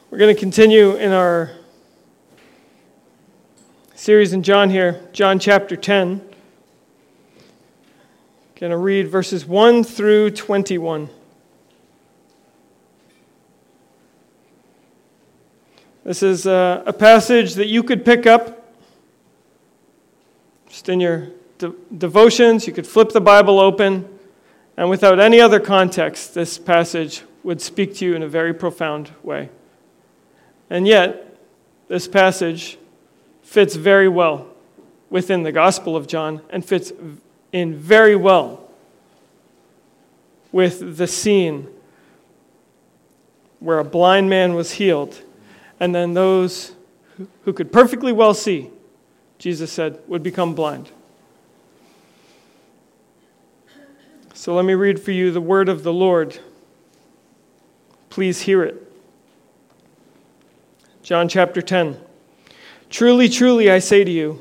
We're going to continue in our series in John here, John chapter 10. Going to read verses 1 through 21. This is a passage that you could pick up just in your devotions. You could flip the Bible open, and without any other context, this passage would speak to you in a very profound way. And yet, this passage fits very well within the Gospel of John and fits in very well with the scene where a blind man was healed, and then those who could perfectly well see, Jesus said, would become blind. So let me read for you the word of the Lord. Please hear it. John chapter 10. Truly, truly, I say to you,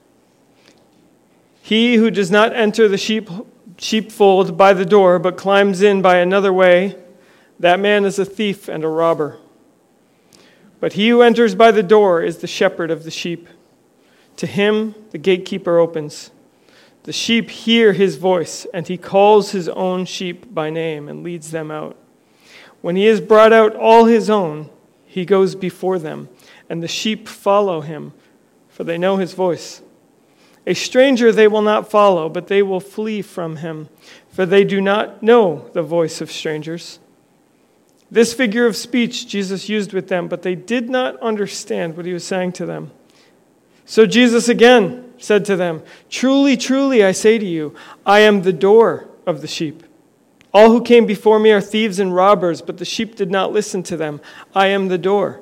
he who does not enter the sheepfold by the door, but climbs in by another way, that man is a thief and a robber. But he who enters by the door is the shepherd of the sheep. To him the gatekeeper opens. The sheep hear his voice, and he calls his own sheep by name and leads them out. When he has brought out all his own, he goes before them, and the sheep follow him, for they know his voice. A stranger they will not follow, but they will flee from him, for they do not know the voice of strangers. This figure of speech Jesus used with them, but they did not understand what he was saying to them. So Jesus again said to them, Truly, truly, I say to you, I am the door of the sheep. All who came before me are thieves and robbers, but the sheep did not listen to them. I am the door.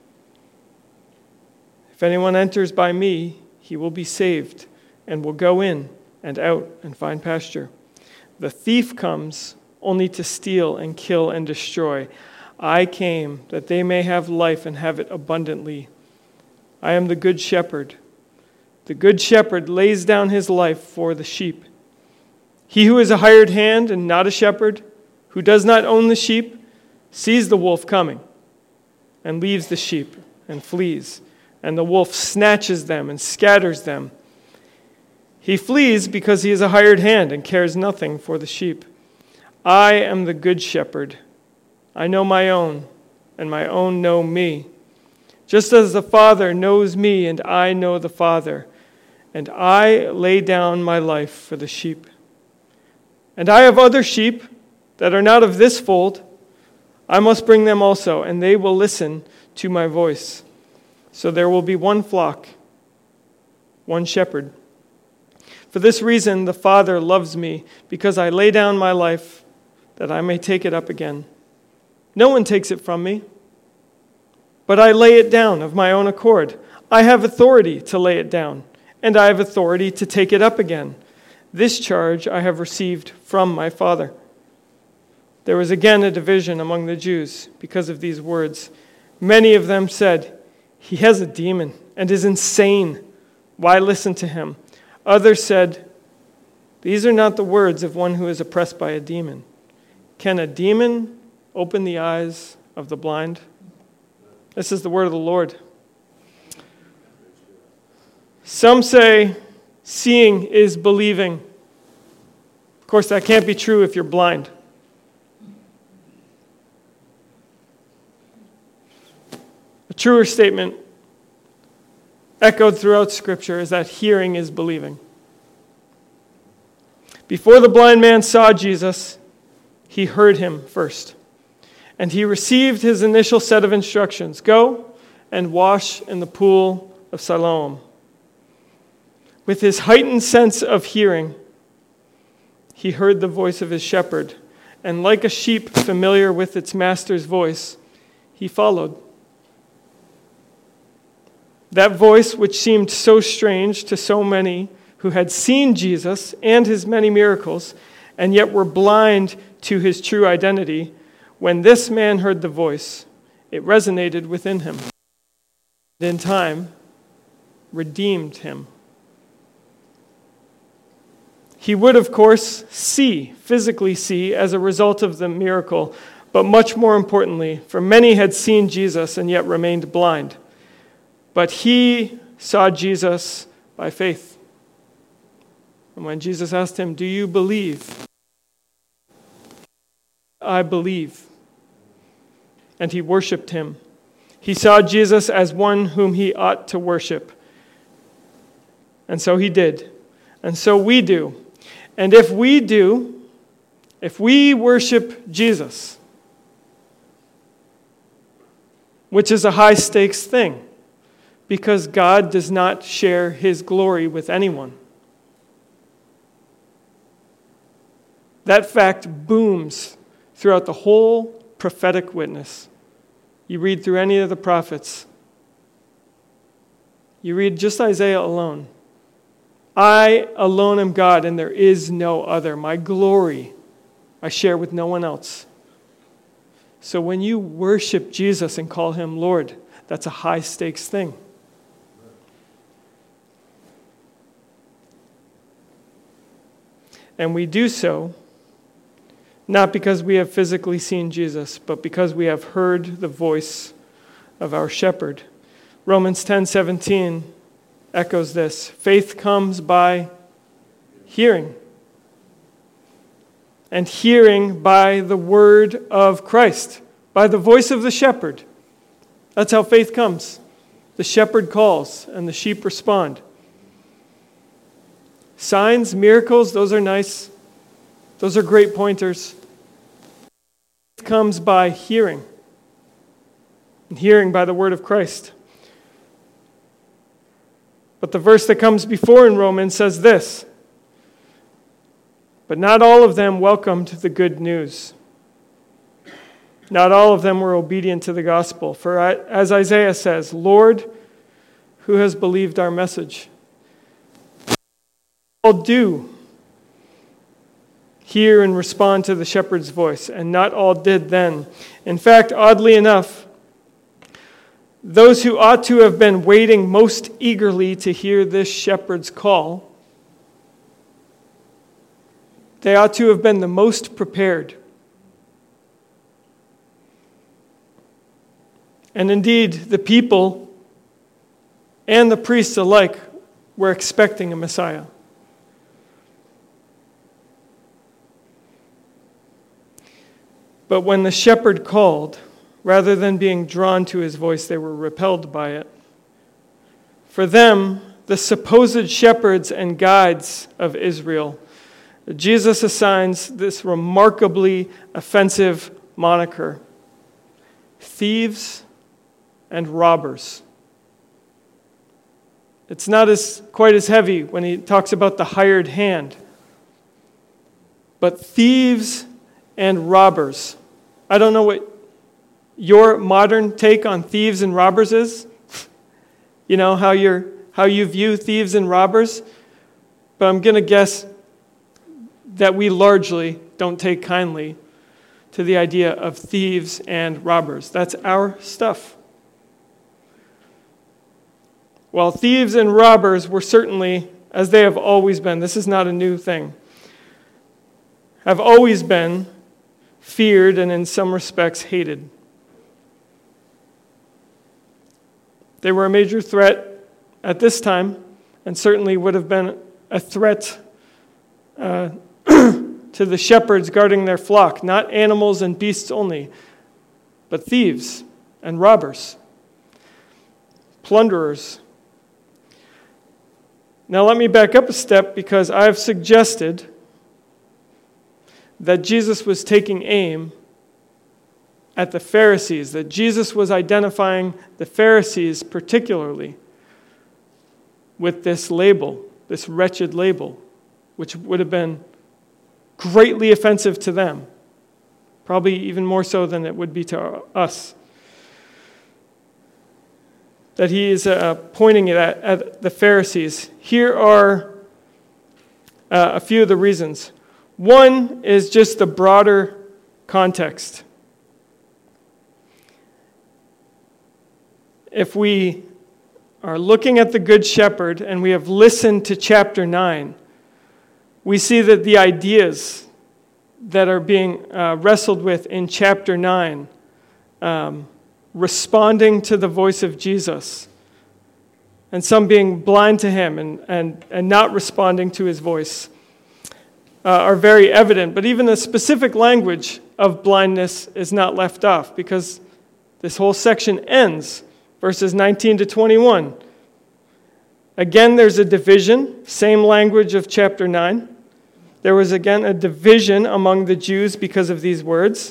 If anyone enters by me, he will be saved, and will go in and out and find pasture. The thief comes only to steal and kill and destroy. I came that they may have life and have it abundantly. I am the good shepherd. The good shepherd lays down his life for the sheep. He who is a hired hand and not a shepherd, who does not own the sheep, sees the wolf coming and leaves the sheep and flees, and the wolf snatches them and scatters them. He flees because he is a hired hand and cares nothing for the sheep. I am the good shepherd. I know my own, and my own know me. Just as the Father knows me, and I know the Father, and I lay down my life for the sheep. And I have other sheep that are not of this fold. I must bring them also, and they will listen to my voice. So there will be one flock, one shepherd. For this reason the Father loves me, because I lay down my life that I may take it up again. No one takes it from me, but I lay it down of my own accord. I have authority to lay it down, and I have authority to take it up again. This charge I have received from my Father. There was again a division among the Jews because of these words. Many of them said, He has a demon and is insane. Why listen to him? Others said, These are not the words of one who is oppressed by a demon. Can a demon open the eyes of the blind? This is the word of the Lord. Some say seeing is believing. Of course, that can't be true if you're blind. A truer statement echoed throughout Scripture is that hearing is believing. Before the blind man saw Jesus, he heard him first. And he received his initial set of instructions. Go and wash in the pool of Siloam. With his heightened sense of hearing, he heard the voice of his shepherd. And like a sheep familiar with its master's voice, he followed. That voice, which seemed so strange to so many who had seen Jesus and his many miracles, and yet were blind to his true identity, when this man heard the voice, it resonated within him. And in time, redeemed him. He would, of course, physically see as a result of the miracle, But much more importantly, for many had seen Jesus and yet remained blind. But he saw Jesus by faith. And when Jesus asked him, "Do you believe?" "I believe." And he worshiped him. He saw Jesus as one whom he ought to worship. And so he did. And so we do. And if we worship Jesus, which is a high-stakes thing, because God does not share his glory with anyone. That fact booms throughout the whole prophetic witness. You read through any of the prophets. You read just Isaiah alone. I alone am God, and there is no other. My glory I share with no one else. So when you worship Jesus and call him Lord, that's a high-stakes thing. And we do so not because we have physically seen Jesus, but because we have heard the voice of our shepherd. Romans 10:17 echoes this. Faith comes by hearing, and hearing by the word of Christ, by the voice of the shepherd. That's how faith comes. The shepherd calls, and the sheep respond. Signs, miracles, those are nice. Those are great pointers. Faith comes by hearing, and hearing by the word of Christ. But the verse that comes before in Romans says this, but not all of them welcomed the good news. Not all of them were obedient to the gospel. For as Isaiah says, Lord, who has believed our message? All do hear and respond to the shepherd's voice, and not all did then. In fact, oddly enough, those who ought to have been waiting most eagerly to hear this shepherd's call, they ought to have been the most prepared. And indeed, the people and the priests alike were expecting a Messiah. But when the shepherd called, rather than being drawn to his voice, they were repelled by it. For them, the supposed shepherds and guides of Israel, Jesus assigns this remarkably offensive moniker: thieves and robbers. It's not quite as heavy when he talks about the hired hand. But thieves and robbers. I don't know what your modern take on thieves and robbers is. You know, how you view thieves and robbers. But I'm going to guess that we largely don't take kindly to the idea of thieves and robbers. That's our stuff. While thieves and robbers were certainly, as they have always been, this is not a new thing, have always been feared and in some respects hated. They were a major threat at this time, and certainly would have been a threat to the shepherds guarding their flock, not animals and beasts only, but thieves and robbers, plunderers. Now let me back up a step, because I've suggested that Jesus was taking aim at the Pharisees, that Jesus was identifying the Pharisees particularly with this label, this wretched label, which would have been greatly offensive to them, probably even more so than it would be to us. That he is pointing it at the Pharisees. Here are a few of the reasons. One is just the broader context. If we are looking at the Good Shepherd and we have listened to chapter 9, we see that the ideas that are being wrestled with in chapter 9, responding to the voice of Jesus, and some being blind to him and not responding to his voice, are very evident. But even the specific language of blindness is not left off, because this whole section ends, verses 19 to 21. Again, there's a division, same language of chapter 9. There was again a division among the Jews because of these words.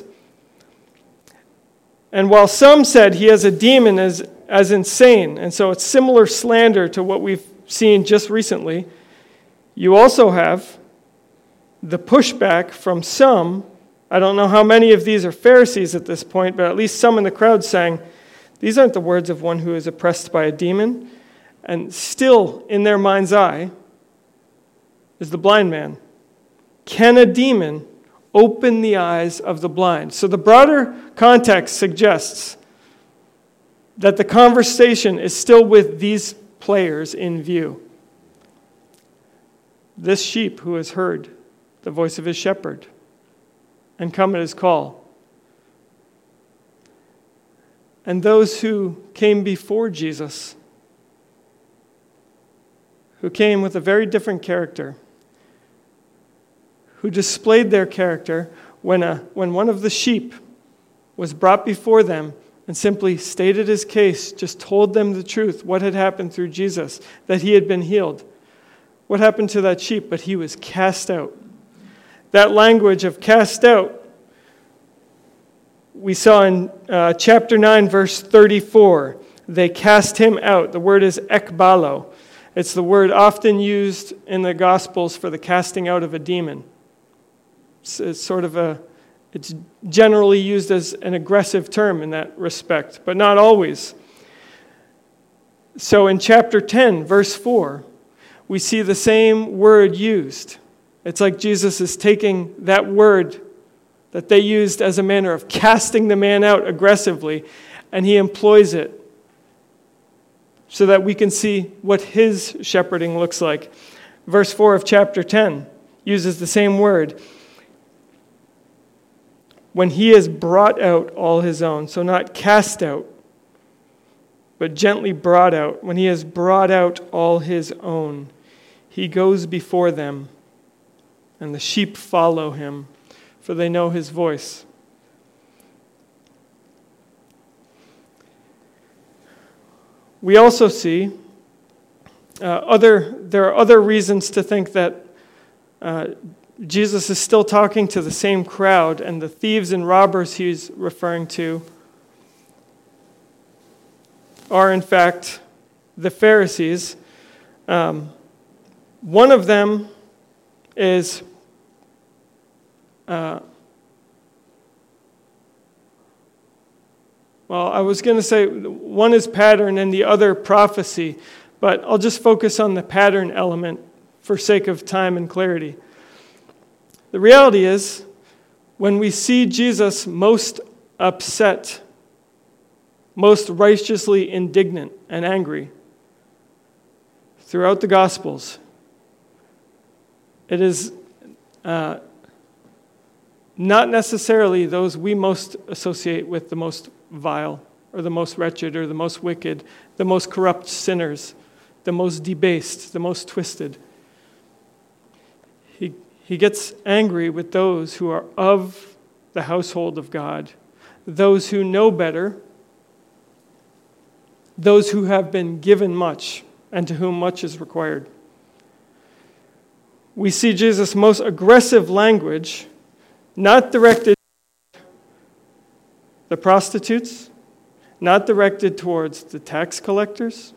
And while some said he has a demon as insane, and so it's similar slander to what we've seen just recently, you also have the pushback from some. I don't know how many of these are Pharisees at this point, but at least some in the crowd saying, these aren't the words of one who is oppressed by a demon. And still, in their mind's eye, is the blind man. Can a demon open the eyes of the blind? So the broader context suggests that the conversation is still with these players in view. This sheep who has heard the voice of his shepherd and come at his call. And those who came before Jesus, who came with a very different character, who displayed their character when one of the sheep was brought before them and simply stated his case, just told them the truth, what had happened through Jesus, that he had been healed. What happened to that sheep? But he was cast out. That language of cast out, we saw in chapter 9, verse 34. They cast him out. The word is ekbalo. It's the word often used in the Gospels for the casting out of a demon. It's generally used as an aggressive term in that respect, but not always. So in chapter 10, verse 4, we see the same word used. It's like Jesus is taking that word that they used as a manner of casting the man out aggressively, and he employs it so that we can see what his shepherding looks like. Verse 4 of chapter 10 uses the same word. When he has brought out all his own, so not cast out, but gently brought out. When he has brought out all his own, he goes before them, and the sheep follow him, for they know his voice. We also see there are other reasons to think that Jesus is still talking to the same crowd, and the thieves and robbers he's referring to are in fact the Pharisees. One of them is I was going to say one is pattern and the other prophecy, but I'll just focus on the pattern element for sake of time and clarity. The reality is, when we see Jesus most upset, most righteously indignant and angry throughout the Gospels, it is not necessarily those we most associate with the most vile, or the most wretched, or the most wicked, the most corrupt sinners, the most debased, the most twisted. He gets angry with those who are of the household of God, those who know better, those who have been given much, and to whom much is required. We see Jesus' most aggressive language not directed toward the prostitutes, not directed towards the tax collectors,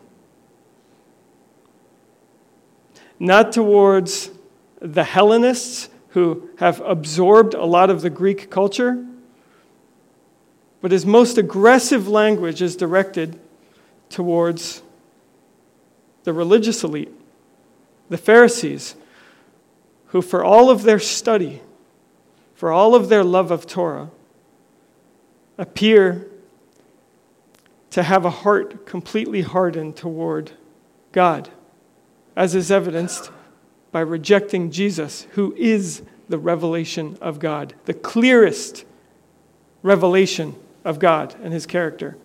not towards the Hellenists who have absorbed a lot of the Greek culture, but his most aggressive language is directed towards the religious elite, the Pharisees, who for all of their study, for all of their love of Torah, appear to have a heart completely hardened toward God, as is evidenced by rejecting Jesus, who is the revelation of God, the clearest revelation of God and his character.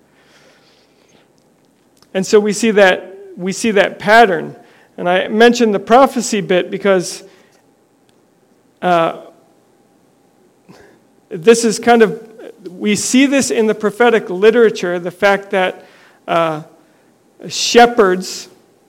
And so we see that pattern. And I mentioned the prophecy bit because this is kind of, we see this in the prophetic literature, the fact that shepherds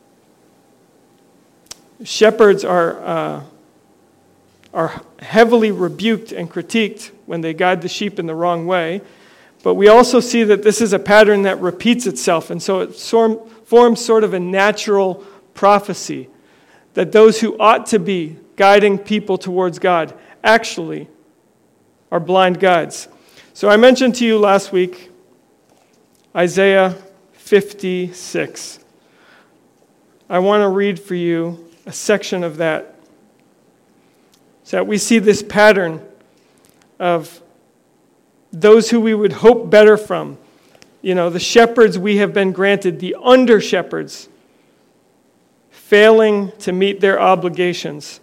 are heavily rebuked and critiqued when they guide the sheep in the wrong way. But we also see that this is a pattern that repeats itself, and so it forms sort of a natural prophecy that those who ought to be guiding people towards God actually are blind guides. So I mentioned to you last week Isaiah 56. I want to read for you a section of that so that we see this pattern of those who we would hope better from. You know, the shepherds we have been granted, the under-shepherds, failing to meet their obligations.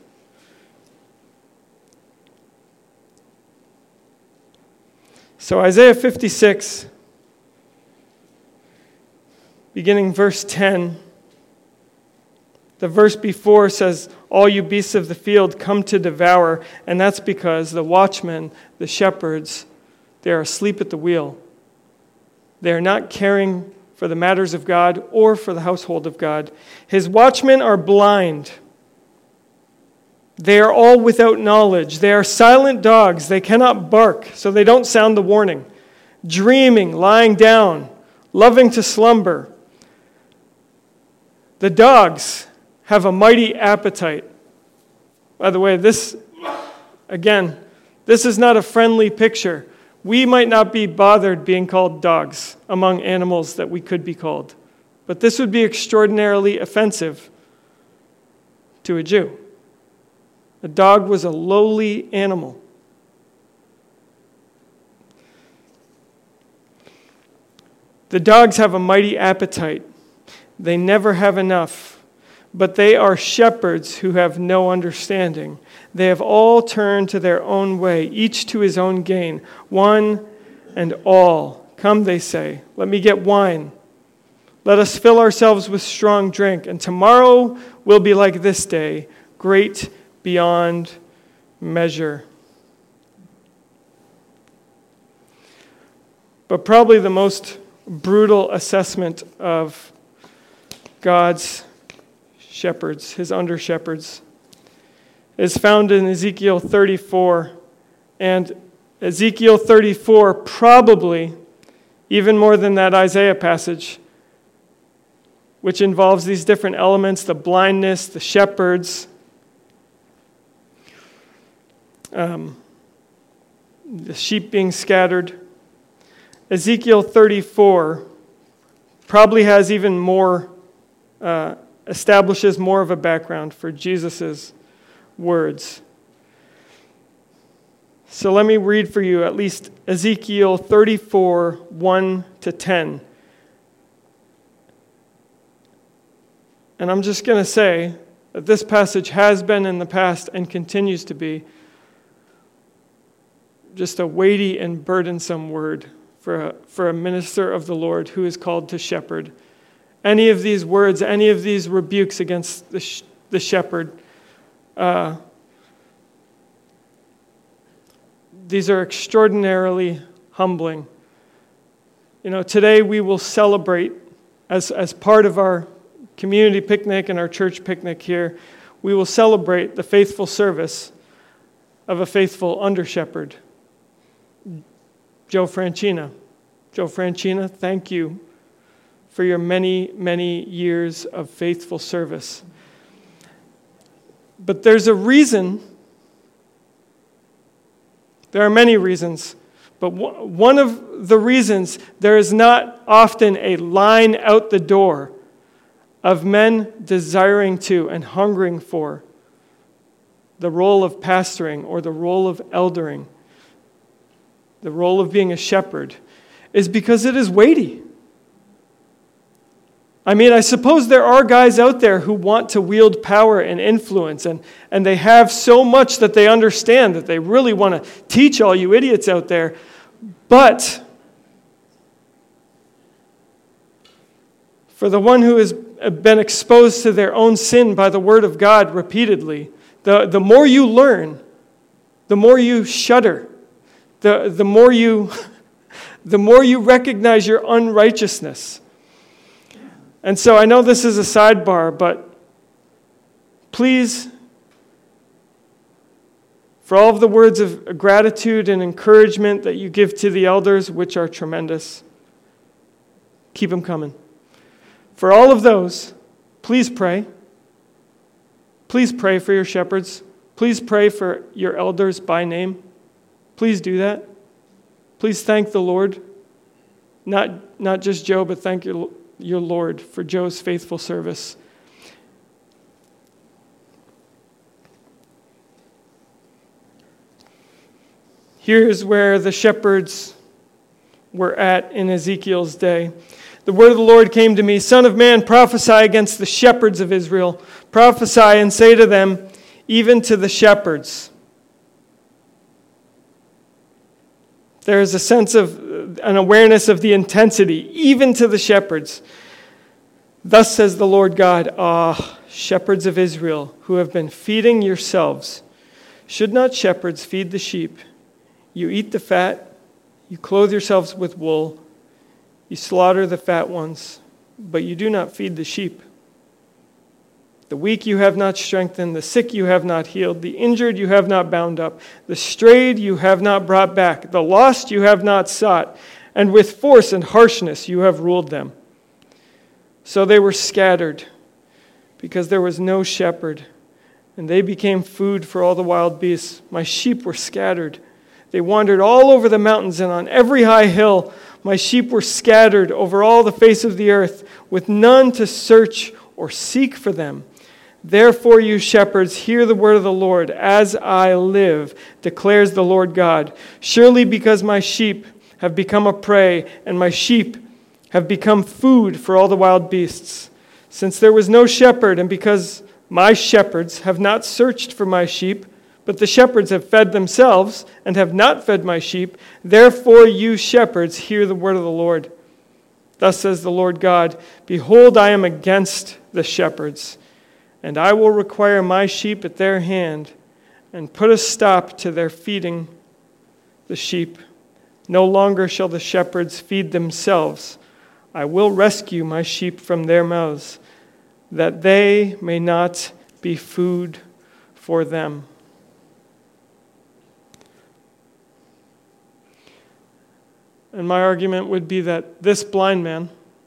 So Isaiah 56, beginning verse 10, the verse before says, "All you beasts of the field come to devour," and that's because the watchmen, the shepherds, they are asleep at the wheel. They are not caring for the matters of God or for the household of God. His watchmen are blind. They are all without knowledge. They are silent dogs. They cannot bark, so they don't sound the warning. Dreaming, lying down, loving to slumber. The dogs have a mighty appetite. By the way, this is not a friendly picture. We might not be bothered being called dogs among animals that we could be called, but this would be extraordinarily offensive to a Jew. A dog was a lowly animal. The dogs have a mighty appetite. They never have enough, but they are shepherds who have no understanding. They have all turned to their own way, each to his own gain. One and all, come, they say, let me get wine. Let us fill ourselves with strong drink, and tomorrow will be like this day, great beyond measure. But probably the most brutal assessment of God's shepherds, his under-shepherds, is found in Ezekiel 34. And Ezekiel 34, probably, even more than that Isaiah passage, which involves these different elements, the blindness, the shepherds, the sheep being scattered. Ezekiel 34 probably has even more, establishes more of a background for Jesus' words. So let me read for you at least Ezekiel 34, 1 to 10. And I'm just going to say that this passage has been in the past and continues to be just a weighty and burdensome word for a minister of the Lord who is called to shepherd. Any of these words, any of these rebukes against the shepherd, these are extraordinarily humbling. You know, today we will celebrate, as part of our community picnic and our church picnic here, we will celebrate the faithful service of a faithful under-shepherd, Joe Franchina. Joe Franchina, thank you for your many, many years of faithful service. But there's a reason. There are many reasons, but one of the reasons there is not often a line out the door of men desiring to and hungering for the role of pastoring or the role of eldering, the role of being a shepherd, is because it is weighty. I mean, I suppose there are guys out there who want to wield power and influence, and they have so much that they understand that they really want to teach all you idiots out there. But for the one who has been exposed to their own sin by the word of God repeatedly, the more you learn, the more you shudder, the more you recognize your unrighteousness. And so I know this is a sidebar, but please, for all of the words of gratitude and encouragement that you give to the elders, which are tremendous, keep them coming. For all of those, please pray. Please pray for your shepherds. Please pray for your elders by name. Please do that. Please thank the Lord. Not just Joe, but thank your Lord for Joe's faithful service. Here's where the shepherds were at in Ezekiel's day. The word of the Lord came to me, Son of man, prophesy against the shepherds of Israel. Prophesy and say to them, even to the shepherds. There is a sense of an awareness of the intensity, even to the shepherds. Thus says the Lord God, shepherds of Israel, who have been feeding yourselves, should not shepherds feed the sheep? You eat the fat, you clothe yourselves with wool, you slaughter the fat ones, but you do not feed the sheep. The weak you have not strengthened, the sick you have not healed, the injured you have not bound up, the strayed you have not brought back, the lost you have not sought, and with force and harshness you have ruled them. So they were scattered, because there was no shepherd, and they became food for all the wild beasts. My sheep were scattered. They wandered all over the mountains and on every high hill. My sheep were scattered over all the face of the earth, with none to search or seek for them. Therefore, you shepherds, hear the word of the Lord. As I live, declares the Lord God, surely because my sheep have become a prey, and my sheep have become food for all the wild beasts. Since there was no shepherd, and because my shepherds have not searched for my sheep, but the shepherds have fed themselves and have not fed my sheep, therefore you shepherds hear the word of the Lord. Thus says the Lord God, behold, I am against the shepherds, and I will require my sheep at their hand, and put a stop to their feeding the sheep. No longer shall the shepherds feed themselves. I will rescue my sheep from their mouths, that they may not be food for them. And my argument would be that this blind man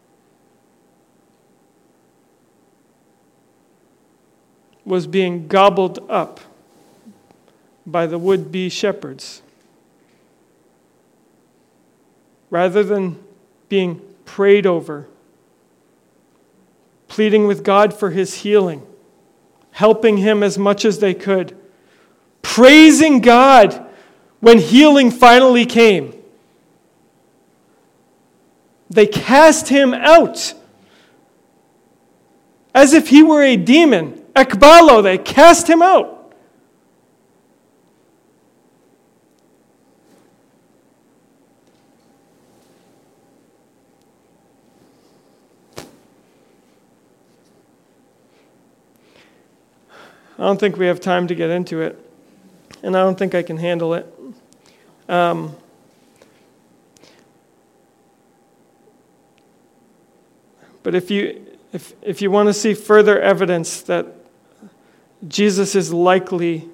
was being gobbled up by the would-be shepherds. Rather than being prayed over, pleading with God for his healing, helping him as much as they could, praising God when healing finally came, they cast him out as if he were a demon. Ekbalo, they cast him out. I don't think we have time to get into it, and I don't think I can handle it. But if you want to see further evidence that Jesus is likely,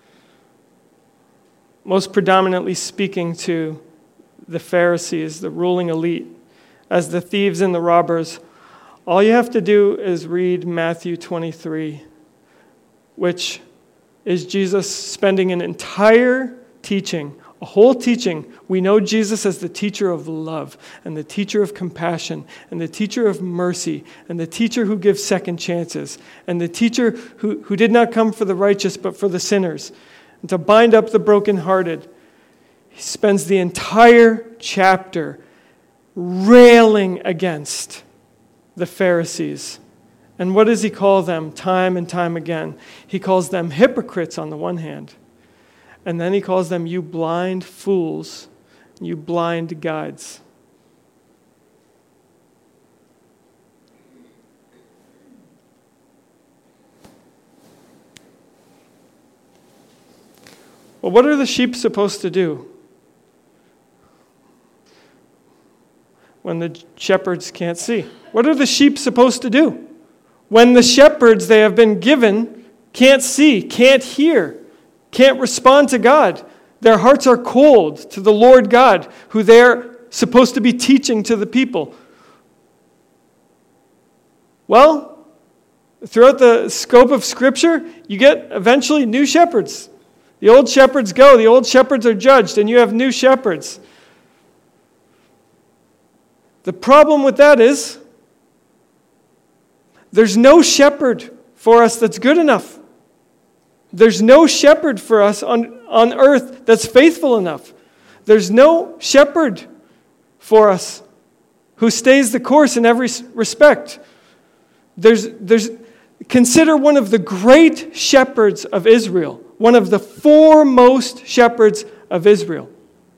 most predominantly speaking to the Pharisees, the ruling elite, as the thieves and the robbers, all you have to do is read Matthew 23, which is Jesus spending an entire teaching, a whole teaching. We know Jesus as the teacher of love and the teacher of compassion and the teacher of mercy and the teacher who gives second chances and the teacher who did not come for the righteous but for the sinners and to bind up the brokenhearted. He spends the entire chapter railing against the Pharisees. And what does he call them time and time again? He calls them hypocrites on the one hand. And then he calls them, you blind fools, you blind guides. Well, what are the sheep supposed to do when the shepherds can't see? What are the sheep supposed to do when the shepherds they have been given can't see, can't hear, can't respond to God? Their hearts are cold to the Lord God, who they're supposed to be teaching to the people. Well, throughout the scope of Scripture, you get eventually new shepherds. The old shepherds go, the old shepherds are judged, and you have new shepherds. The problem with that is there's no shepherd for us that's good enough. There's no shepherd for us on earth that's faithful enough. There's no shepherd for us who stays the course in every respect. Consider one of the great shepherds of Israel, one of the foremost shepherds of Israel.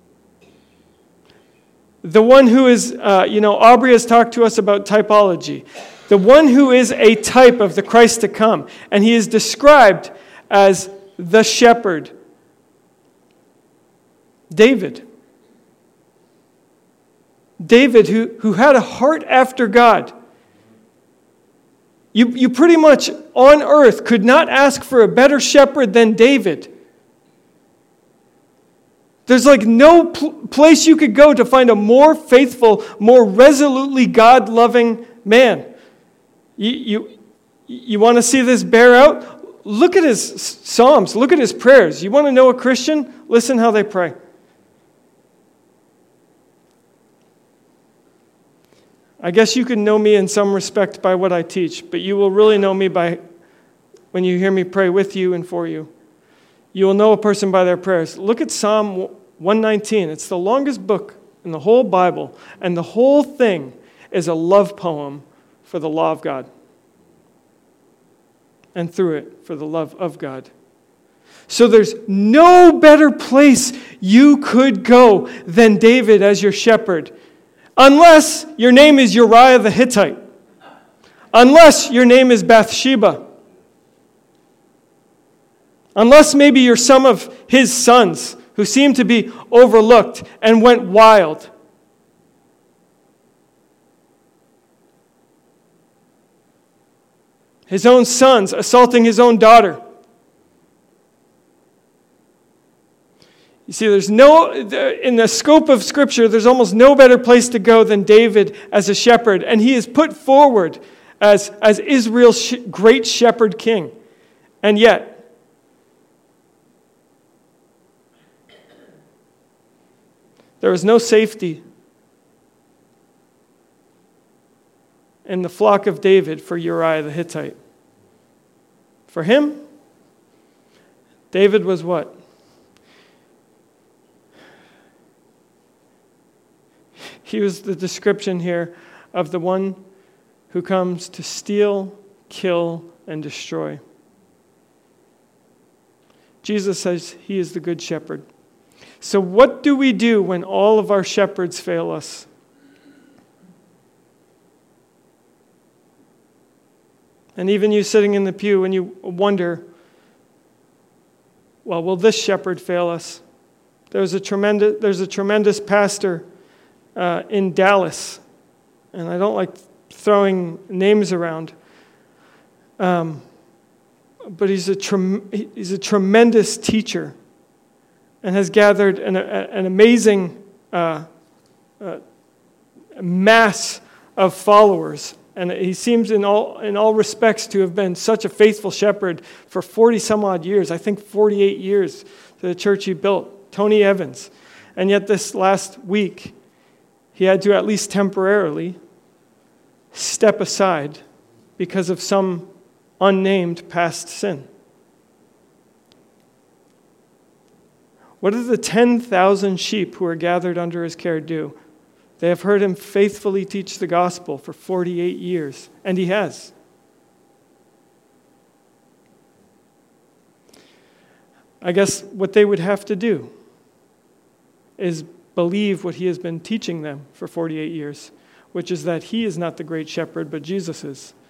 The one who is, Aubrey has talked to us about typology. The one who is a type of the Christ to come. And he is described as the shepherd. David. David, who had a heart after God. You pretty much on earth could not ask for a better shepherd than David. There's like no place you could go to find a more faithful, more resolutely God-loving man. You want to see this bear out? Look at his Psalms. Look at his prayers. You want to know a Christian? Listen how they pray. I guess you can know me in some respect by what I teach, but you will really know me by when you hear me pray with you and for you. You will know a person by their prayers. Look at Psalm 119. It's the longest book in the whole Bible, and the whole thing is a love poem for the law of God, and through it, for the love of God. So there's no better place you could go than David as your shepherd. Unless your name is Uriah the Hittite. Unless your name is Bathsheba. Unless maybe you're some of his sons who seem to be overlooked and went wild. His own sons assaulting his own daughter. You see, in the scope of Scripture, there's almost no better place to go than David as a shepherd. And he is put forward as Israel's great shepherd king. And yet, there is no safety in the flock of David for Uriah the Hittite. For him, David was what? He was the description here of the one who comes to steal, kill, and destroy. Jesus says he is the good shepherd. So what do we do when all of our shepherds fail us? And even you sitting in the pew, when you wonder, well, will this shepherd fail us? There's a tremendous pastor in Dallas, and I don't like throwing names around, but he's a tremendous teacher, and has gathered an amazing mass of followers. And he seems in all respects to have been such a faithful shepherd for 40 some odd years. I think 48 years to the church he built, Tony Evans. And yet this last week, he had to at least temporarily step aside because of some unnamed past sin. What do the 10,000 sheep who are gathered under his care do? They have heard him faithfully teach the gospel for 48 years, and he has. I guess what they would have to do is believe what he has been teaching them for 48 years, which is that he is not the great shepherd, but Jesus is.